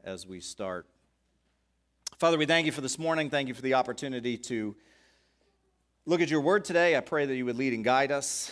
as we start. Father, we thank you for this morning. Thank you for the opportunity to look at your word today. I pray that you would lead and guide us.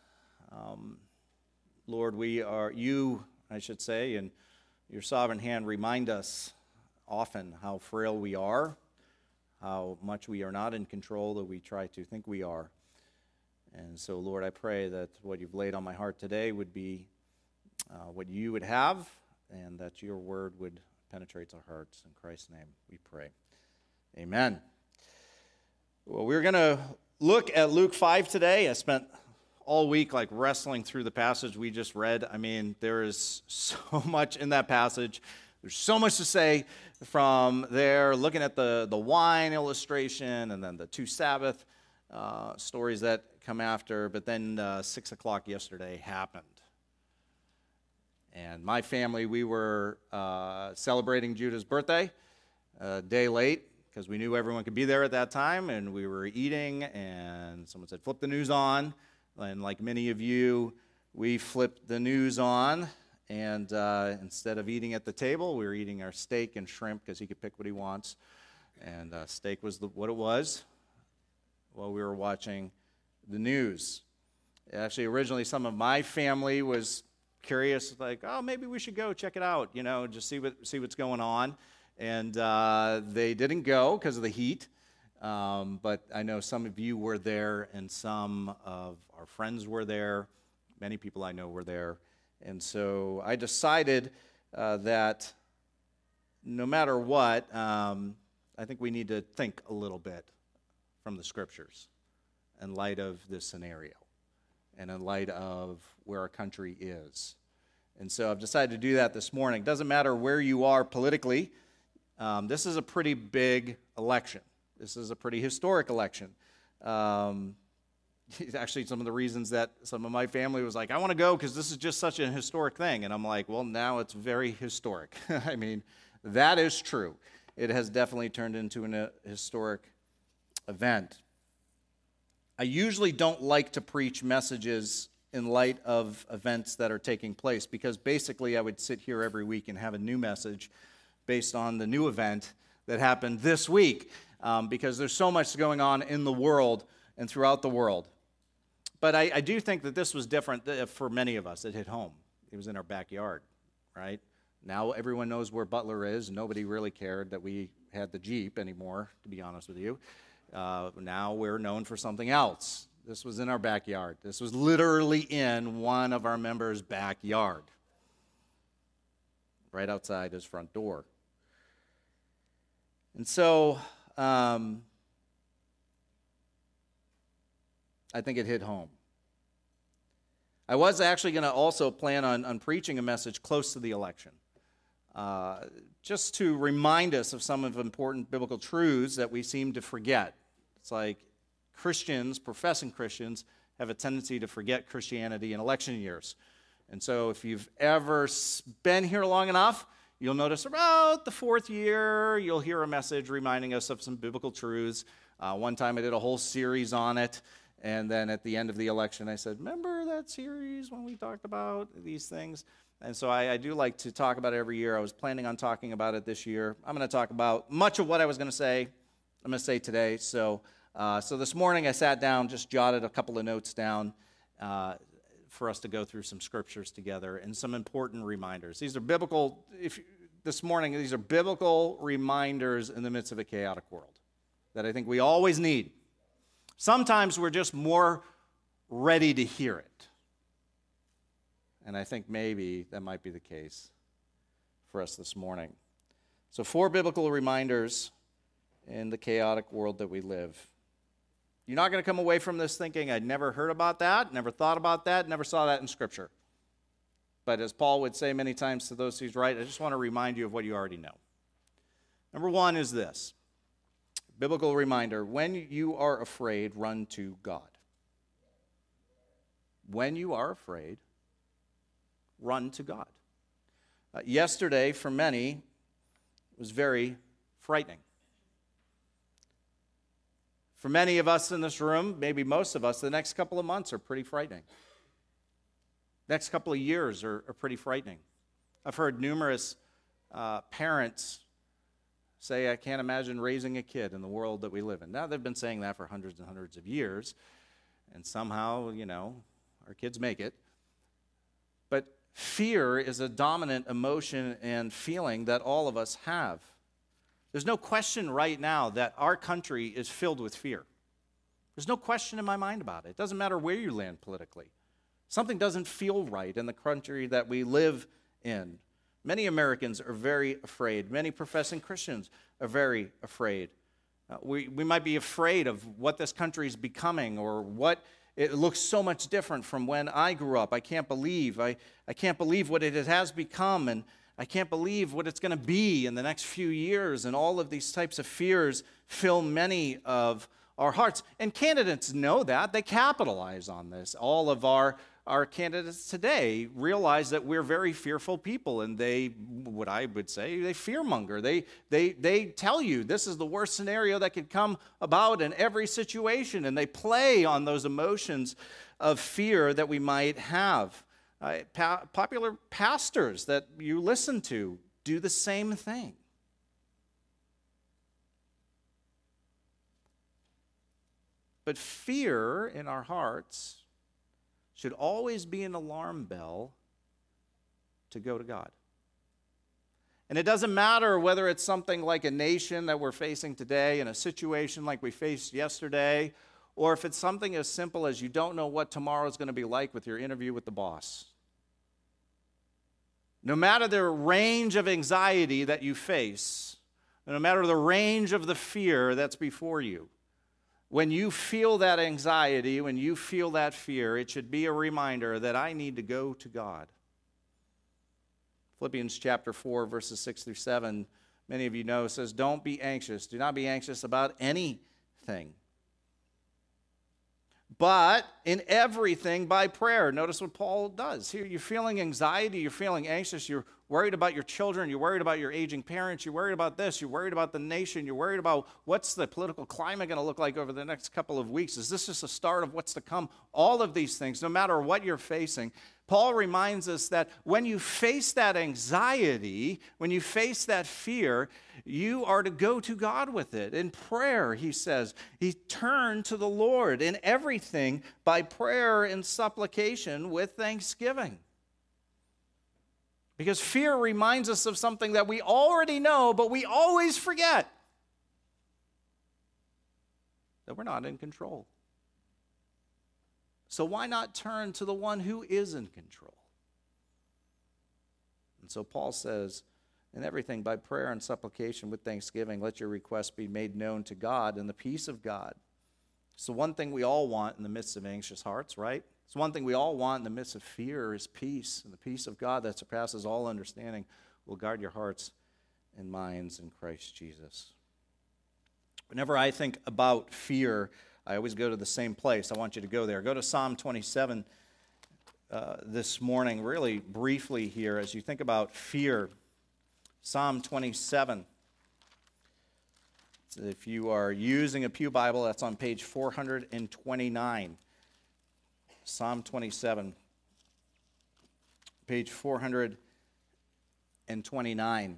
Lord, I should say, and your sovereign hand remind us often how frail we are, how much we are not in control that we try to think we are. And so, Lord, I pray that what you've laid on my heart today would be what you would have, and that your word would penetrate our hearts. In Christ's name we pray. Amen. Well, we're going to look at Luke 5 today. I spent all week wrestling through the passage we just read. I mean, there is so much in that passage. There's so much to say from there, looking at the wine illustration and then the two Sabbath stories that come after. But then 6 o'clock yesterday happened. And my family, we were celebrating Judah's birthday a day late because we knew everyone could be there at that time, and we were eating, and someone said, flip the news on. And like many of you, we flipped the news on, and instead of eating at the table, we were eating our steak and shrimp because he could pick what he wants. And steak was what it was while we were watching the news. Actually, originally, some of my family was curious, maybe we should go check it out, just see what's going on. And they didn't go because of the heat. But I know some of you were there, and some of our friends were there. Many people I know were there. And so I decided that no matter what, I think we need to think a little bit from the Scriptures in light of this scenario and in light of where our country is. And so I've decided to do that this morning. It doesn't matter where you are politically. This is a pretty big election. This is a pretty historic election. Actually, some of the reasons that some of my family was like, I want to go because this is just such a historic thing. And I'm like, well, now it's very historic. I mean, that is true. It has definitely turned into a historic event. I usually don't like to preach messages in light of events that are taking place, because basically I would sit here every week and have a new message based on the new event that happened this week, because there's so much going on in the world and throughout the world. But I do think that this was different for many of us. It hit home. It was in our backyard, right? Now everyone knows where Butler is. Nobody really cared that we had the Jeep anymore, to be honest with you. Now we're known for something else. This was in our backyard. This was literally in one of our members' backyard, right outside his front door. And so I think it hit home. I was actually going to also plan on preaching a message close to the election, just to remind us of some of the important biblical truths that we seem to forget. It's like Christians, professing Christians, have a tendency to forget Christianity in election years. And so if you've ever been here long enough, you'll notice about the fourth year, you'll hear a message reminding us of some biblical truths. One time I did a whole series on it, and then at the end of the election I said, remember that series when we talked about these things? And so I do like to talk about it every year. I was planning on talking about it this year. I'm going to talk about much of what I was going to say. I'm going to say today. So this morning I sat down, just jotted a couple of notes down for us to go through some scriptures together and some important reminders. These are biblical. This morning, these are biblical reminders in the midst of a chaotic world that I think we always need. Sometimes we're just more ready to hear it. And I think maybe that might be the case for us this morning. So 4 biblical reminders in the chaotic world that we live. You're not going to come away from this thinking, I'd never heard about that, never thought about that, never saw that in Scripture. But as Paul would say many times to those who's right, I just want to remind you of what you already know. Number 1 is this. Biblical reminder, when you are afraid, run to God. When you are afraid, run to God. Yesterday, for many, was very frightening. For many of us in this room, maybe most of us, the next couple of months are pretty frightening. Next couple of years are pretty frightening. I've heard numerous parents say, I can't imagine raising a kid in the world that we live in. Now, they've been saying that for hundreds and hundreds of years, and somehow, our kids make it. But fear is a dominant emotion and feeling that all of us have. There's no question right now that our country is filled with fear. There's no question in my mind about it. It doesn't matter where you land politically. Something doesn't feel right in the country that we live in. Many Americans are very afraid. Many professing Christians are very afraid. We might be afraid of what this country is becoming, or what it looks so much different from when I grew up. I can't believe what it has become, and I can't believe what it's going to be in the next few years. And all of these types of fears fill many of our hearts. And candidates know that. They capitalize on this. All of our candidates today realize that we're very fearful people, and they fearmonger. They tell you this is the worst scenario that could come about in every situation, and they play on those emotions of fear that we might have. Popular pastors that you listen to do the same thing. But fear in our hearts should always be an alarm bell to go to God. And it doesn't matter whether it's something like a nation that we're facing today, in a situation like we faced yesterday, or if it's something as simple as you don't know what tomorrow is going to be like with your interview with the boss. No matter the range of anxiety that you face, no matter the range of the fear that's before you, when you feel that anxiety, when you feel that fear, it should be a reminder that I need to go to God. Philippians chapter 4, verses 6 through 7, many of you know, says, don't be anxious. Do not be anxious about anything, but in everything by prayer. Notice what Paul does. Here you're feeling anxiety, you're feeling anxious, you're worried about your children, you're worried about your aging parents, you're worried about this, you're worried about the nation, you're worried about what's the political climate going to look like over the next couple of weeks. Is this just a start of what's to come? All of these things, no matter what you're facing, Paul reminds us that when you face that anxiety, when you face that fear, you are to go to God with it. In prayer, he says, he turned to the Lord in everything by prayer and supplication with thanksgiving. Because fear reminds us of something that we already know, but we always forget. That we're not in control. So why not turn to the one who is in control? And so Paul says, in everything by prayer and supplication with thanksgiving, let your requests be made known to God, and the peace of God. It's the one thing we all want in the midst of anxious hearts, right? It's one thing we all want in the midst of fear is peace, and the peace of God that surpasses all understanding will guard your hearts and minds in Christ Jesus. Whenever I think about fear, I always go to the same place. I want you to go there. Go to Psalm 27 this morning, really briefly here, as you think about fear. Psalm 27. So if you are using a Pew Bible, that's on page 429. Psalm 27, page 429.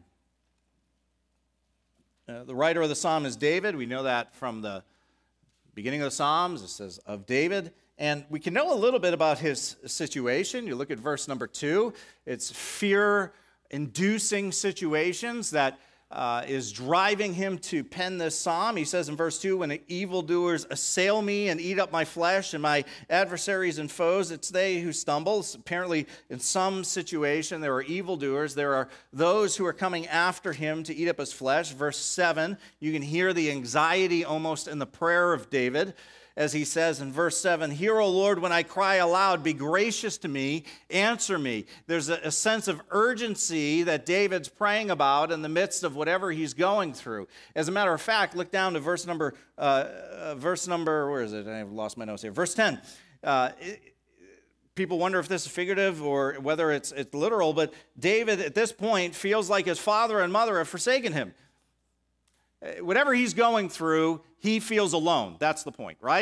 The writer of the psalm is David. We know that from the beginning of the Psalms. It says, of David. And we can know a little bit about his situation. You look at verse number 2. It's fear-inducing situations that is driving him to pen this psalm. He says in verse 2, when the evildoers assail me and eat up my flesh and my adversaries and foes, it's they who stumble. Apparently, in some situation, there are evildoers. There are those who are coming after him to eat up his flesh. Verse 7, you can hear the anxiety almost in the prayer of David, as he says in verse 7, hear, O Lord, when I cry aloud, be gracious to me, answer me. There's a sense of urgency that David's praying about in the midst of whatever he's going through. As a matter of fact, look down to verse number, where is it? I've lost my notes here. Verse 10. People wonder if this is figurative or whether it's literal, but David at this point feels like his father and mother have forsaken him. Whatever he's going through, he feels alone. That's the point, right?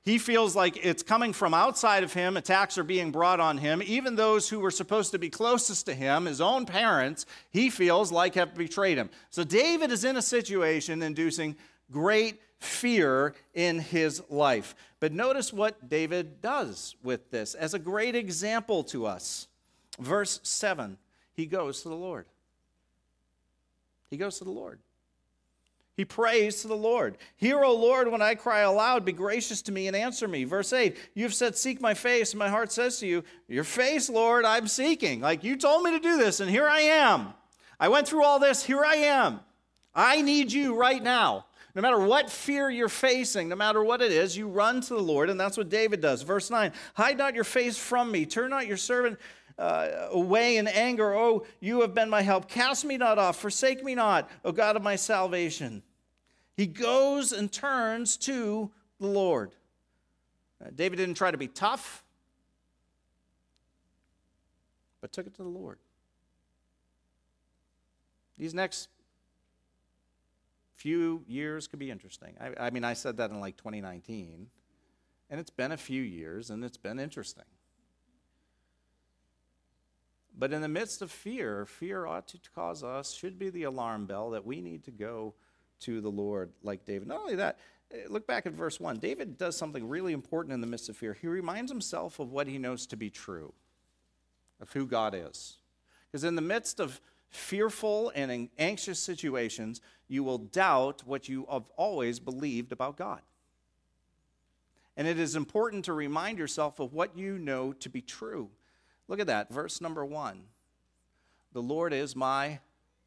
He feels like it's coming from outside of him. Attacks are being brought on him. Even those who were supposed to be closest to him, his own parents, he feels like have betrayed him. So David is in a situation inducing great fear in his life. But notice what David does with this as a great example to us. Verse 7, he goes to the Lord. He goes to the Lord. He prays to the Lord. Hear, O Lord, when I cry aloud, be gracious to me and answer me. Verse 8, you've said, seek my face, and my heart says to you, your face, Lord, I'm seeking. Like you told me to do this, and here I am. I went through all this, here I am. I need you right now. No matter what fear you're facing, no matter what it is, you run to the Lord, and that's what David does. Verse 9, hide not your face from me. Turn not your servant away in anger. Oh, you have been my help. Cast me not off. Forsake me not, O God of my salvation. He goes and turns to the Lord. David didn't try to be tough, but took it to the Lord. These next few years could be interesting. I mean, I said that in like 2019, and it's been a few years, and it's been interesting. But in the midst of fear, fear ought to cause us, should be the alarm bell that we need to go to the Lord like David. Not only that, look back at verse 1. David does something really important in the midst of fear. He reminds himself of what he knows to be true, of who God is. Because in the midst of fearful and anxious situations, you will doubt what you have always believed about God. And it is important to remind yourself of what you know to be true. Look at that, verse number 1. The Lord is my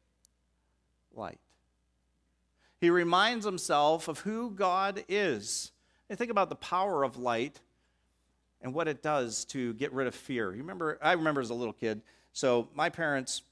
light. He reminds himself of who God is. And think about the power of light and what it does to get rid of fear. I remember as a little kid, so my parents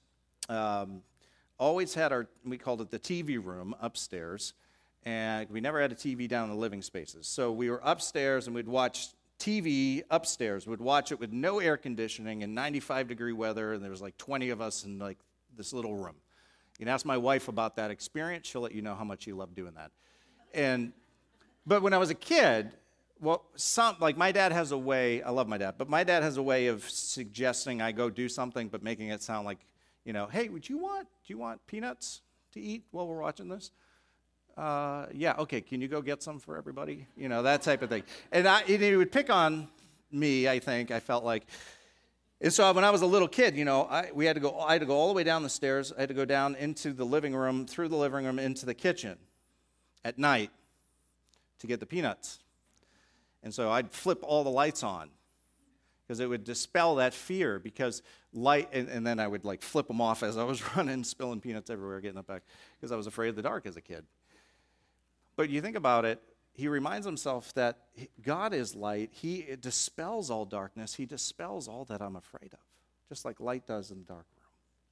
always had we called it the TV room upstairs, and we never had a TV down in the living spaces. So we were upstairs and we'd watch TV upstairs. We'd watch it with no air conditioning in 95-degree weather, and there was like 20 of us in like this little room. You can ask my wife about that experience. She'll let you know how much she loved doing that. But when I was a kid, well, like my dad has a way, I love my dad, but my dad has a way of suggesting I go do something, but making it sound like, hey, do you want peanuts to eat while we're watching this? Yeah, okay, can you go get some for everybody? That type of thing. And he would pick on me, I think, I felt like. And so when I was a little kid, I had to go all the way down the stairs. I had to go down into the living room, through the living room, into the kitchen at night to get the peanuts. And so I'd flip all the lights on because it would dispel that fear because light, and then I would like flip them off as I was running, spilling peanuts everywhere, getting it back because I was afraid of the dark as a kid. But you think about it, he reminds himself that God is light. He dispels all darkness. He dispels all that I'm afraid of, just like light does in the dark room.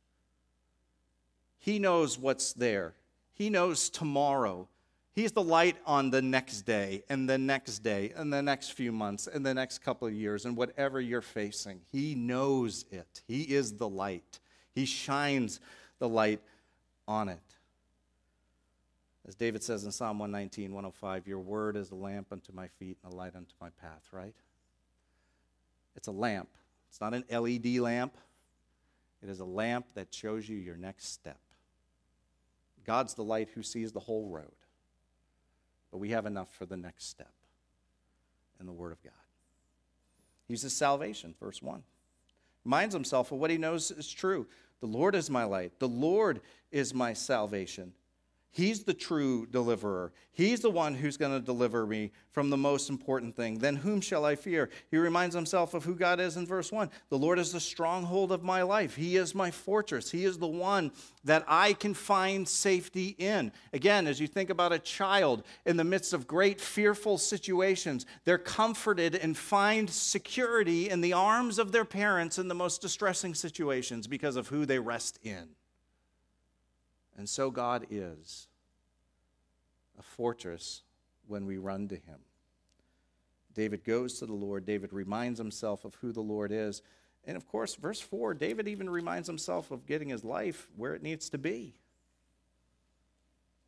He knows what's there. He knows tomorrow. He's the light on the next day and the next day and the next few months and the next couple of years and whatever you're facing. He knows it. He is the light. He shines the light on it. As David says in Psalm 119, 105, your word is a lamp unto my feet and a light unto my path, right? It's a lamp. It's not an LED lamp. It is a lamp that shows you your next step. God's the light who sees the whole road. But we have enough for the next step in the Word of God. He's his salvation, verse 1. Reminds himself of what he knows is true. The Lord is my light. The Lord is my salvation. He's the true deliverer. He's the one who's going to deliver me from the most important thing. Then whom shall I fear? He reminds himself of who God is in verse 1. The Lord is the stronghold of my life. He is my fortress. He is the one that I can find safety in. Again, as you think about a child in the midst of great fearful situations, they're comforted and find security in the arms of their parents in the most distressing situations because of who they rest in. And so God is a fortress when we run to him. David goes to the Lord. David reminds himself of who the Lord is. And of course, verse 4, David even reminds himself of getting his life where it needs to be.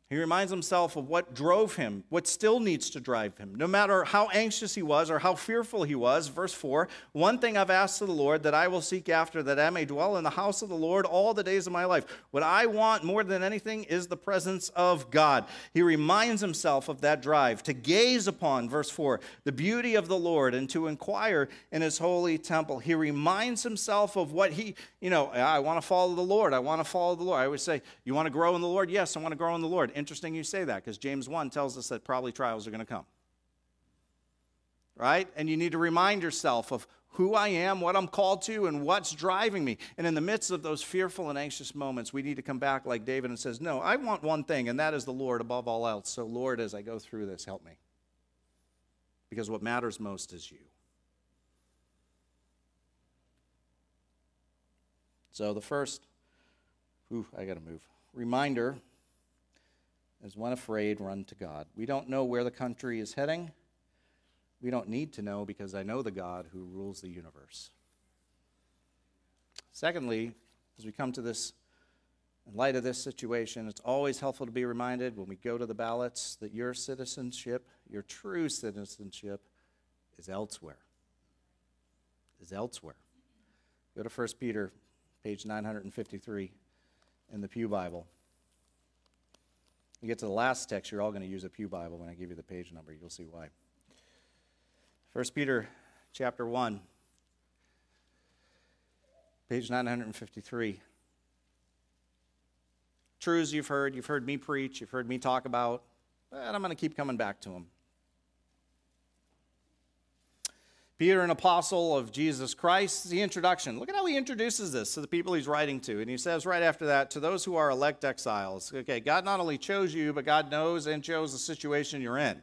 He reminds himself of what drove him, what still needs to drive him. No matter how anxious he was or how fearful he was, verse 4, one thing I've asked of the Lord that I will seek after, that I may dwell in the house of the Lord all the days of my life. What I want more than anything is the presence of God. He reminds himself of that drive to gaze upon, verse 4, the beauty of the Lord and to inquire in his holy temple. He reminds himself of what I want to follow the Lord. I want to follow the Lord. I always say, you want to grow in the Lord? Yes, I want to grow in the Lord. Interesting you say that, because James 1 tells us that probably trials are going to come. Right? And you need to remind yourself of who I am, what I'm called to, and what's driving me. And in the midst of those fearful and anxious moments, we need to come back like David and says, no, I want one thing, and that is the Lord above all else. So Lord, as I go through this, help me. Because what matters most is you. So the first, I got to move, reminder is when afraid, run to God. We don't know where the country is heading. We don't need to know, because I know the God who rules the universe. Secondly, as we come to this, in light of this situation, it's always helpful to be reminded when we go to the ballots that your citizenship, your true citizenship, is elsewhere. Is elsewhere. Go to 1 Peter, page 953 in the Pew Bible. You get to the last text, you're all going to use a Pew Bible when I give you the page number. You'll see why. 1 Peter chapter 1, page 953. Truths you've heard me preach, you've heard me talk about, and I'm going to keep coming back to them. Peter, an apostle of Jesus Christ, the introduction. Look at how he introduces this to the people he's writing to. And he says right after that, to those who are elect exiles. Okay, God not only chose you, but God knows and chose the situation you're in.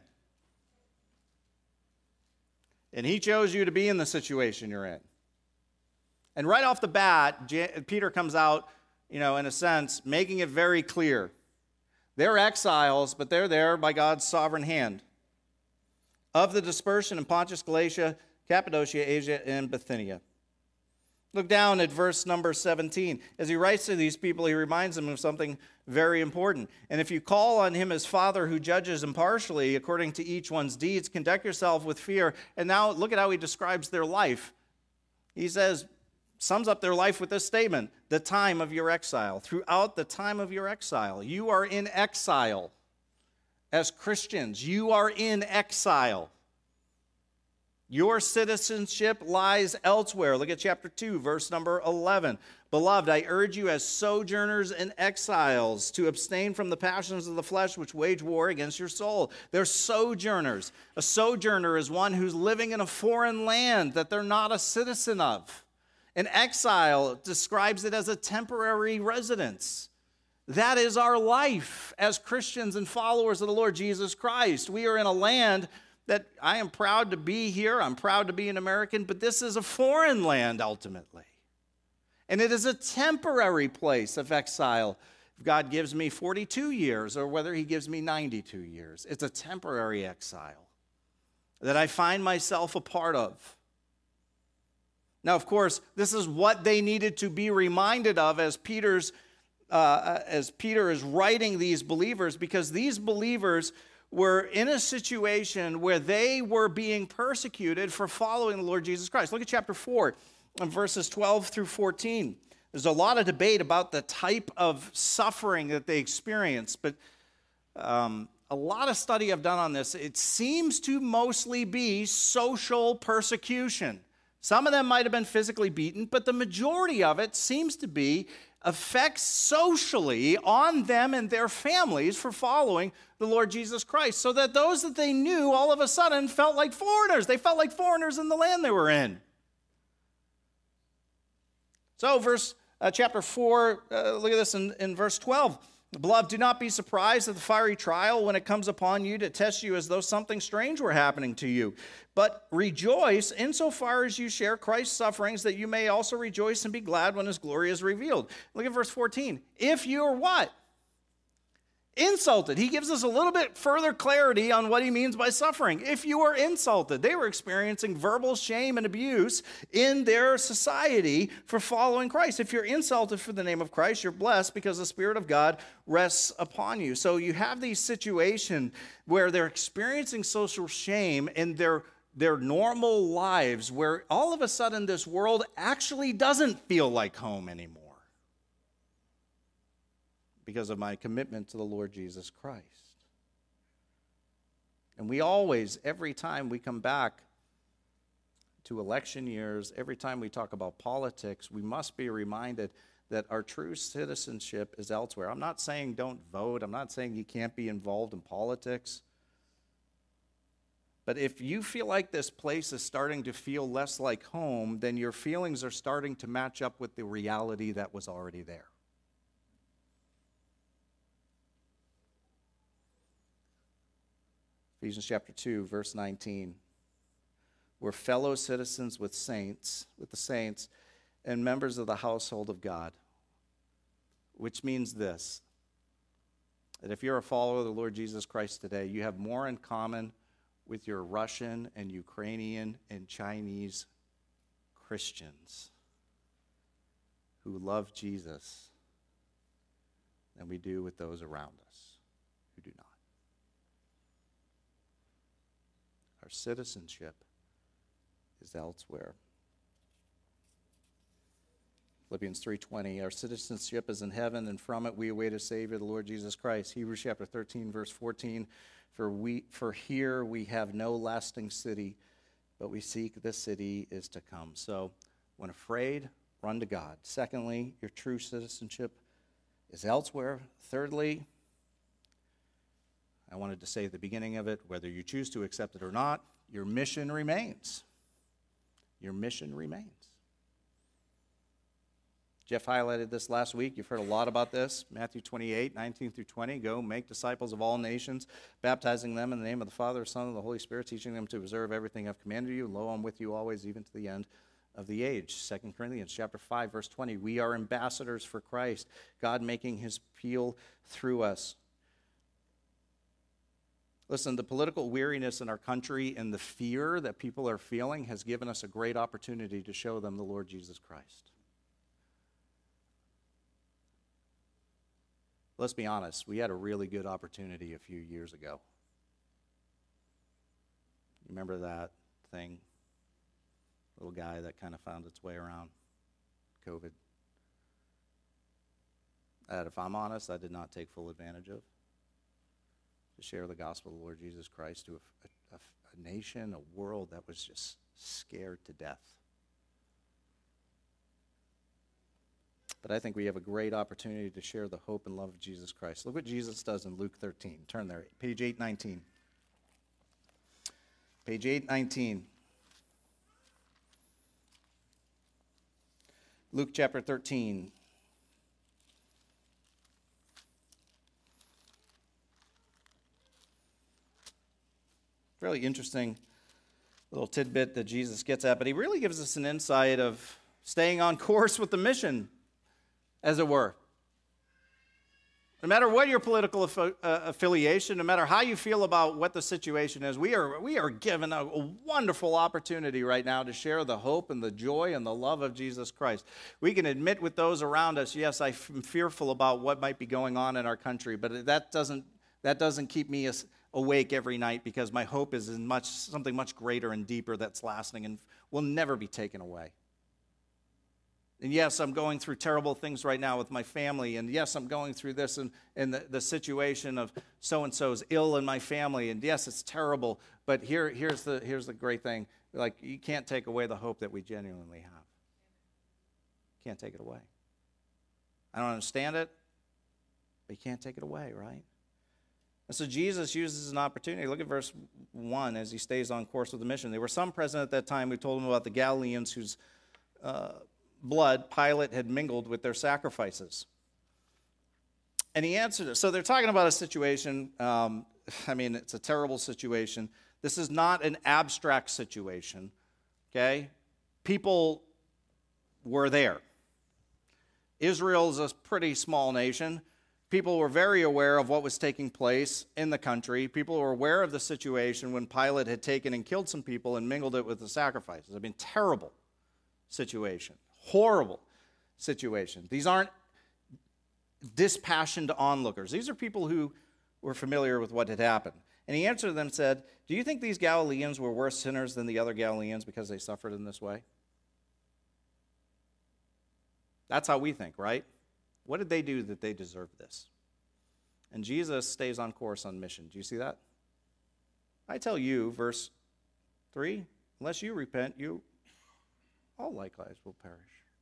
And he chose you to be in the situation you're in. And right off the bat, Peter comes out, in a sense, making it very clear. They're exiles, but they're there by God's sovereign hand. Of the dispersion in Pontus, Galatia, Cappadocia, Asia, and Bithynia. Look down at verse number 17. As he writes to these people, he reminds them of something very important. And if you call on him as Father who judges impartially according to each one's deeds, conduct yourself with fear. And now look at how he describes their life. He sums up their life with this statement, the time of your exile. Throughout the time of your exile, you are in exile. As Christians, you are in exile. Your citizenship lies elsewhere. Look at chapter 2, verse number 11. Beloved, I urge you as sojourners and exiles to abstain from the passions of the flesh which wage war against your soul. They're sojourners. A sojourner is one who's living in a foreign land that they're not a citizen of. An exile describes it as a temporary residence. That is our life as Christians and followers of the Lord Jesus Christ. We are in a land that I am proud to be here. I'm proud to be an American, but this is a foreign land ultimately. And it is a temporary place of exile. If God gives me 42 years or whether he gives me 92 years, it's a temporary exile that I find myself a part of. Now, of course, this is what they needed to be reminded of as Peter is writing these believers, because these believers were in a situation where they were being persecuted for following the Lord Jesus Christ. Look at chapter 4, verses 12 through 14. There's a lot of debate about the type of suffering that they experienced, but a lot of study I've done on this, it seems to mostly be social persecution. Some of them might have been physically beaten, but the majority of it seems to be effects socially on them and their families for following the Lord Jesus Christ, so that those that they knew all of a sudden felt like foreigners. They felt like foreigners in the land they were in. So chapter 4, look at this in verse 12. Beloved, do not be surprised at the fiery trial when it comes upon you to test you as though something strange were happening to you. But rejoice insofar as you share Christ's sufferings, that you may also rejoice and be glad when his glory is revealed. Look at verse 14. If you are what? insulted. He gives us a little bit further clarity on what he means by suffering. If you are insulted, they were experiencing verbal shame and abuse in their society for following Christ. If you're insulted for the name of Christ, you're blessed because the Spirit of God rests upon you. So you have these situations where they're experiencing social shame in their normal lives, where all of a sudden this world actually doesn't feel like home anymore, because of my commitment to the Lord Jesus Christ. And we always, every time we come back to election years, every time we talk about politics, we must be reminded that our true citizenship is elsewhere. I'm not saying don't vote. I'm not saying you can't be involved in politics. But if you feel like this place is starting to feel less like home, then your feelings are starting to match up with the reality that was already there. Ephesians chapter 2, verse 19. We're fellow citizens with the saints, and members of the household of God. Which means this, that if you're a follower of the Lord Jesus Christ today, you have more in common with your Russian and Ukrainian and Chinese Christians who love Jesus than we do with those around us who do not. Our citizenship is elsewhere. Philippians 3:20, our citizenship is in heaven, and from it we await a Savior, the Lord Jesus Christ. Hebrews chapter 13, verse 14, for here we have no lasting city, but we seek the city is to come. So when afraid, run to God. Secondly, your true citizenship is elsewhere. Thirdly, I wanted to say at the beginning of it, whether you choose to accept it or not, your mission remains. Your mission remains. Jeff highlighted this last week. You've heard a lot about this. Matthew 28, 19 through 20. Go make disciples of all nations, baptizing them in the name of the Father, Son, and the Holy Spirit, teaching them to observe everything I've commanded you. Lo, I'm with you always, even to the end of the age. 2 Corinthians chapter 5, verse 20. We are ambassadors for Christ, God making his appeal through us. Listen, the political weariness in our country and the fear that people are feeling has given us a great opportunity to show them the Lord Jesus Christ. Let's be honest, we had a really good opportunity a few years ago. You remember that thing? Little guy that kind of found its way around COVID. That, if I'm honest, I did not take full advantage of. To share the gospel of the Lord Jesus Christ to a nation, a world that was just scared to death. But I think we have a great opportunity to share the hope and love of Jesus Christ. Look what Jesus does in Luke 13. Turn there, page 819. Page 819. Luke chapter 13. Really interesting little tidbit that Jesus gets at, but he really gives us an insight of staying on course with the mission, as it were. No matter what your political affiliation, no matter how you feel about what the situation is, we are given a wonderful opportunity right now to share the hope and the joy and the love of Jesus Christ. We can admit with those around us, yes, I'm fearful about what might be going on in our country, but that doesn't keep me awake every night, because my hope is in something much greater and deeper that's lasting and will never be taken away. And yes, I'm going through terrible things right now with my family, and yes, I'm going through this and the situation of so-and-so's ill in my family, and yes, it's terrible, but here's the great thing. Like, you can't take away the hope that we genuinely have. Can't take it away. I don't understand it, but you can't take it away, right? And so Jesus uses an opportunity. Look at verse 1 as he stays on course with the mission. There were some present at that time who told him about the Galileans whose blood Pilate had mingled with their sacrifices. And he answered it. So they're talking about a situation. It's a terrible situation. This is not an abstract situation, okay? People were there. Israel is a pretty small nation. People were very aware of what was taking place in the country. People were aware of the situation when Pilate had taken and killed some people and mingled it with the sacrifices. I mean, terrible situation, horrible situation. These aren't dispassionate onlookers. These are people who were familiar with what had happened. And he answered them and said, do you think these Galileans were worse sinners than the other Galileans because they suffered in this way? That's how we think, right? What did they do that they deserved this? And Jesus stays on course on mission. Do you see that? I tell you, verse 3, unless you repent, you all likewise will perish.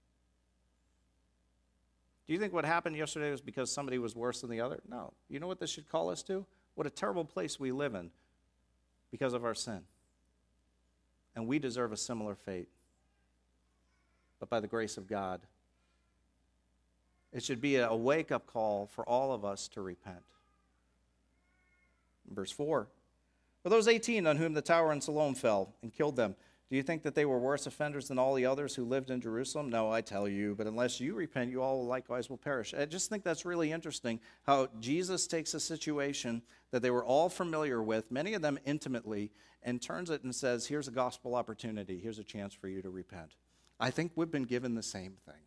Do you think what happened yesterday was because somebody was worse than the other? No. You know what this should call us to? What a terrible place we live in because of our sin. And we deserve a similar fate. But by the grace of God, it should be a wake-up call for all of us to repent. Verse 4, for those 18 on whom the tower in Siloam fell and killed them, do you think that they were worse offenders than all the others who lived in Jerusalem? No, I tell you, but unless you repent, you all likewise will perish. I just think that's really interesting how Jesus takes a situation that they were all familiar with, many of them intimately, and turns it and says, here's a gospel opportunity. Here's a chance for you to repent. I think we've been given the same thing.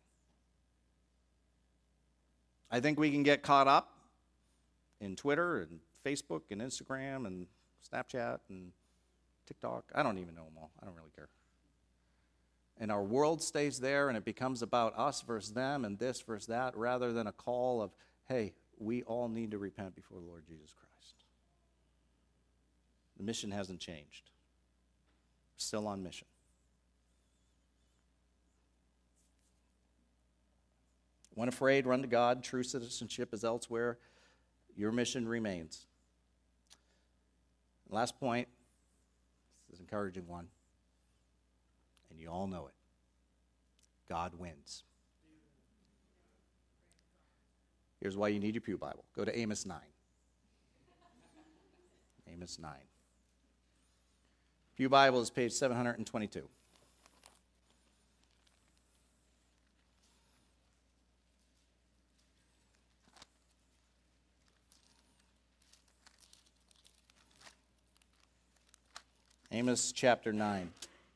I think we can get caught up in Twitter and Facebook and Instagram and Snapchat and TikTok. I don't even know them all. I don't really care. And our world stays there and it becomes about us versus them and this versus that rather than a call of, hey, we all need to repent before the Lord Jesus Christ. The mission hasn't changed. We're still on mission. When afraid, run to God. True citizenship is elsewhere. Your mission remains. Last point. This is an encouraging one. And you all know it. God wins. Here's why you need your Pew Bible. Go to Amos 9. Amos 9. Pew Bible is page 722. Amos chapter 9.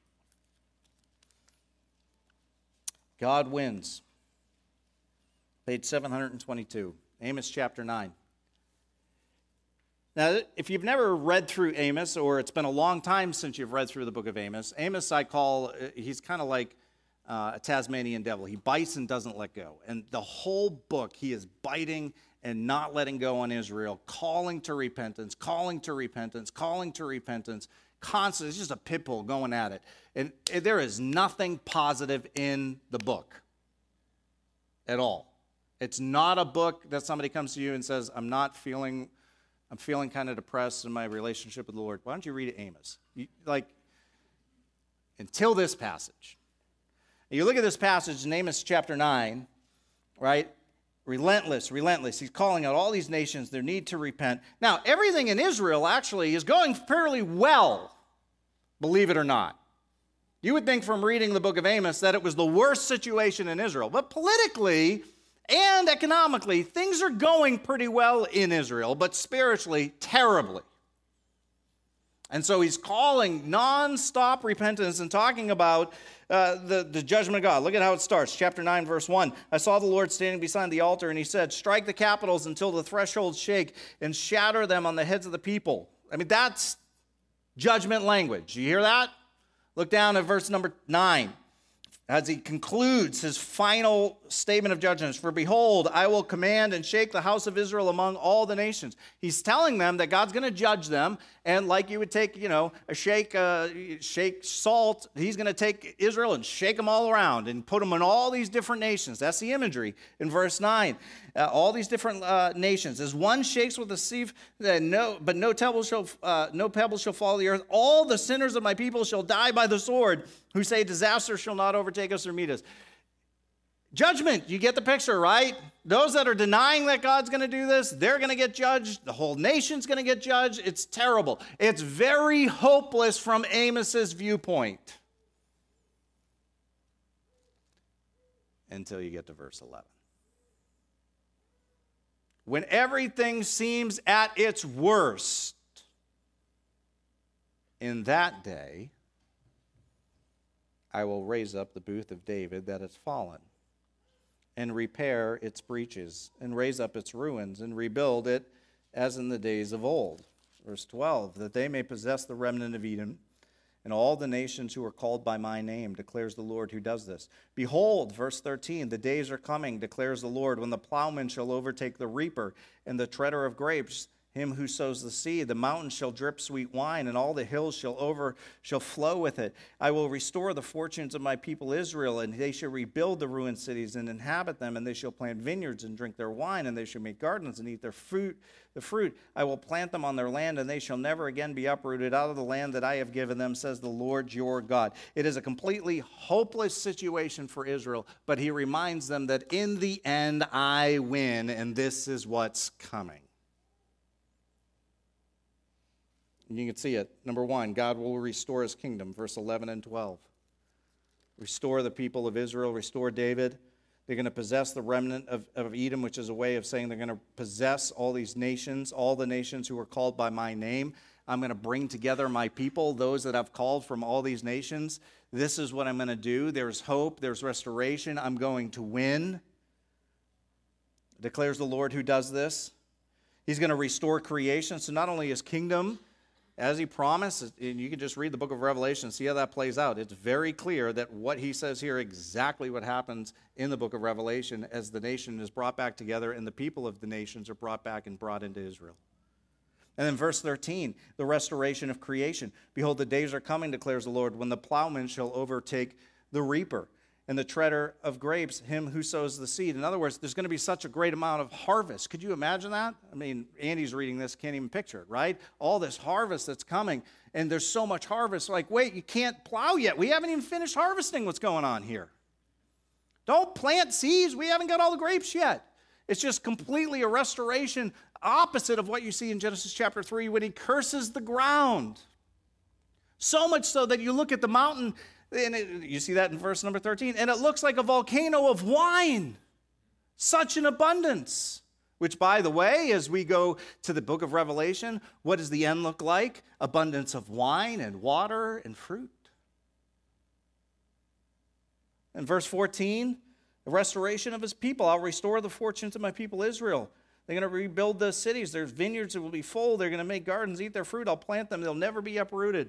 God wins. Page 722. Amos chapter 9. Now, if you've never read through Amos, or it's been a long time since you've read through the book of Amos, Amos I call, he's kind of like a Tasmanian devil. He bites and doesn't let go. And the whole book, he is biting and not letting go on Israel, calling to repentance, calling to repentance, calling to repentance. Constant, it's just a pit bull going at it. And there is nothing positive in the book at all. It's not a book that somebody comes to you and says, I'm feeling kind of depressed in my relationship with the Lord. Why don't you read Amos? Until this passage. And you look at this passage in Amos chapter 9, right? Relentless. He's calling out all these nations, their need to repent. Now, everything in Israel actually is going fairly well, believe it or not. You would think from reading the book of Amos that it was the worst situation in Israel. But politically and economically, things are going pretty well in Israel, but spiritually, terribly. And so he's calling nonstop repentance and talking about the judgment of God. Look at how it starts. Chapter 9, verse 1. I saw the Lord standing beside the altar, and he said, strike the capitals until the thresholds shake and shatter them on the heads of the people. I mean, that's judgment language. You hear that? Look down at verse number 9. As he concludes his final statement of judgments, for behold, I will command and shake the house of Israel among all the nations. He's telling them that God's going to judge them, and like you would take, a shake salt, he's going to take Israel and shake them all around and put them in all these different nations. That's the imagery in verse 9. All these different nations. As one shakes with a sieve, but no pebble shall fall to the earth. All the sinners of my people shall die by the sword, who say disaster shall not overtake us or meet us. Judgment, you get the picture, right? Those that are denying that God's going to do this, they're going to get judged. The whole nation's going to get judged. It's terrible. It's very hopeless from Amos's viewpoint. Until you get to verse 11. when everything seems at its worst, in that day, I will raise up the booth of David that has fallen, and repair its breaches, and raise up its ruins, and rebuild it as in the days of old. Verse 12, that they may possess the remnant of Edom, and all the nations who are called by my name, declares the Lord who does this. Behold, verse 13, the days are coming, declares the Lord, when the plowman shall overtake the reaper, and the treader of grapes, him who sows the seed. The mountains shall drip sweet wine, and all the hills shall flow with it. I will restore the fortunes of my people Israel, and they shall rebuild the ruined cities and inhabit them, and they shall plant vineyards and drink their wine, and they shall make gardens and eat their fruit. The fruit I will plant them on their land, and they shall never again be uprooted out of the land that I have given them, says the Lord your God. It is a completely hopeless situation for Israel, but he reminds them that in the end I win, and this is what's coming. And you can see it. Number one, God will restore his kingdom, verse 11 and 12. Restore the people of Israel, restore David. They're going to possess the remnant of Edom, which is a way of saying they're going to possess all these nations, all the nations who are called by my name. I'm going to bring together my people, those that I've called from all these nations. This is what I'm going to do. There's hope, there's restoration. I'm going to win, declares the Lord who does this. He's going to restore creation. So not only his kingdom, as he promised, and you can just read the book of Revelation and see how that plays out. It's very clear that what he says here, exactly what happens in the book of Revelation as the nation is brought back together and the people of the nations are brought back and brought into Israel. And then verse 13, the restoration of creation. Behold, the days are coming, declares the Lord, when the plowman shall overtake the reaper, and the treader of grapes, him who sows the seed. In other words, there's going to be such a great amount of harvest. Could you imagine that? I mean, Andy's reading this, can't even picture it, right? All this harvest that's coming, and there's so much harvest. Like, wait, you can't plow yet. We haven't even finished harvesting what's going on here. Don't plant seeds. We haven't got all the grapes yet. It's just completely a restoration opposite of what you see in Genesis chapter 3 when he curses the ground. So much so that you look at the mountain, and you see that in verse number 13, and it looks like a volcano of wine. Such an abundance. Which, by the way, as we go to the book of Revelation, what does the end look like? Abundance of wine and water and fruit. In verse 14, the restoration of his people. I'll restore the fortunes of my people Israel. They're going to rebuild the cities. There's vineyards that will be full. They're going to make gardens, eat their fruit. I'll plant them. They'll never be uprooted.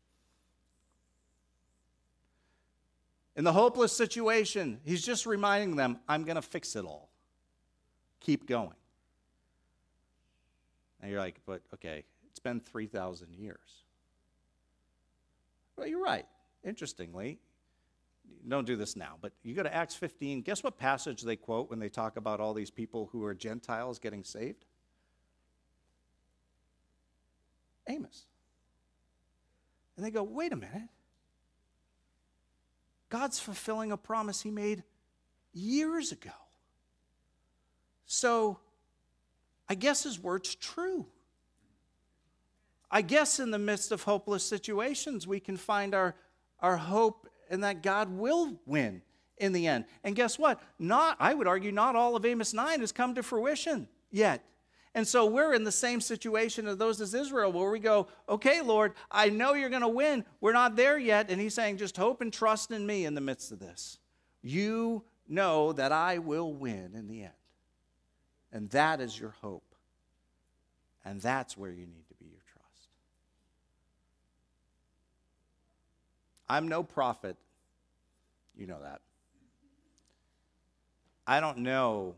In the hopeless situation, he's just reminding them, I'm going to fix it all. Keep going. And you're like, but okay, it's been 3,000 years. Well, you're right. Interestingly, don't do this now, but you go to Acts 15. Guess what passage they quote when they talk about all these people who are Gentiles getting saved? Amos. And they go, wait a minute. God's fulfilling a promise he made years ago. So I guess his word's true. I guess in the midst of hopeless situations, we can find our hope in that God will win in the end. And guess what? I would argue not all of Amos 9 has come to fruition yet. And so we're in the same situation as those as Israel, where we go, okay, Lord, I know you're going to win. We're not there yet. And he's saying, just hope and trust in me in the midst of this. You know that I will win in the end. And that is your hope. And that's where you need to be your trust. I'm no prophet. You know that. I don't know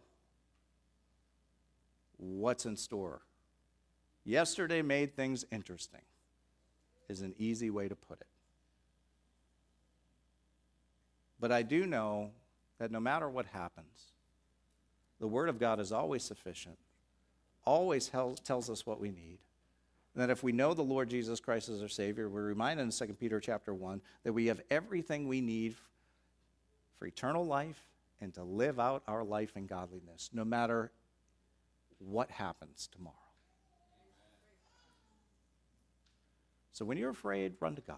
what's in store. Yesterday made things interesting is an easy way to put it. But I do know that no matter what happens, the Word of God is always sufficient, always tells us what we need. And that if we know the Lord Jesus Christ as our Savior, we're reminded in 2 Peter chapter 1 that we have everything we need for eternal life and to live out our life in godliness, no matter what happens tomorrow. So when you're afraid, run to God.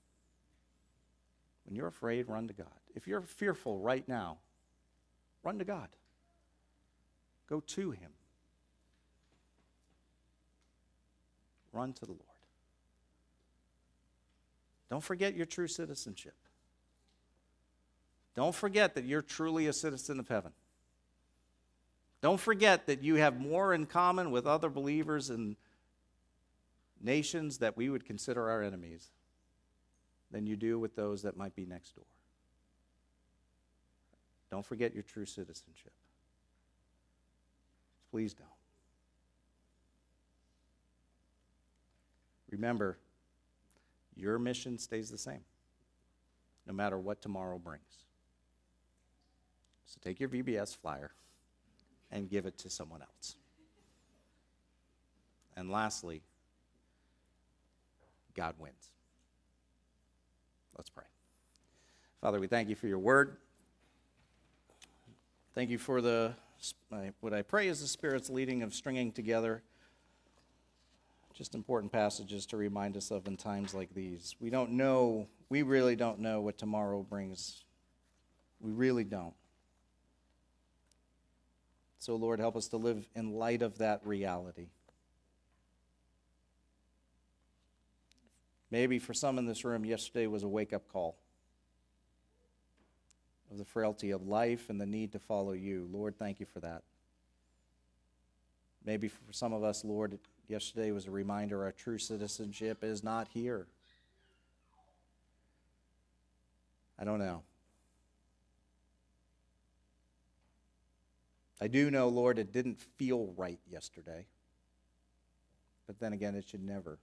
When you're afraid, run to God. If you're fearful right now, run to God. Go to him. Run to the Lord. Don't forget your true citizenship. Don't forget that you're truly a citizen of heaven. Don't forget that you have more in common with other believers in nations that we would consider our enemies than you do with those that might be next door. Don't forget your true citizenship. Please don't. Remember, your mission stays the same, no matter what tomorrow brings. So take your VBS flyer and give it to someone else. And lastly, God wins. Let's pray. Father, we thank you for your word. Thank you for what I pray is the Spirit's leading of stringing together just important passages to remind us of in times like these. We really don't know what tomorrow brings. We really don't. So, Lord, help us to live in light of that reality. Maybe for some in this room, yesterday was a wake-up call of the frailty of life and the need to follow you. Lord, thank you for that. Maybe for some of us, Lord, yesterday was a reminder our true citizenship is not here. I don't know. I do know, Lord, it didn't feel right yesterday. But then again, it should never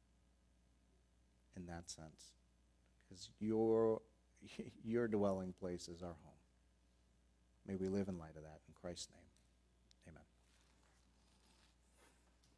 in that sense. Because your dwelling place is our home. May we live in light of that. In Christ's name.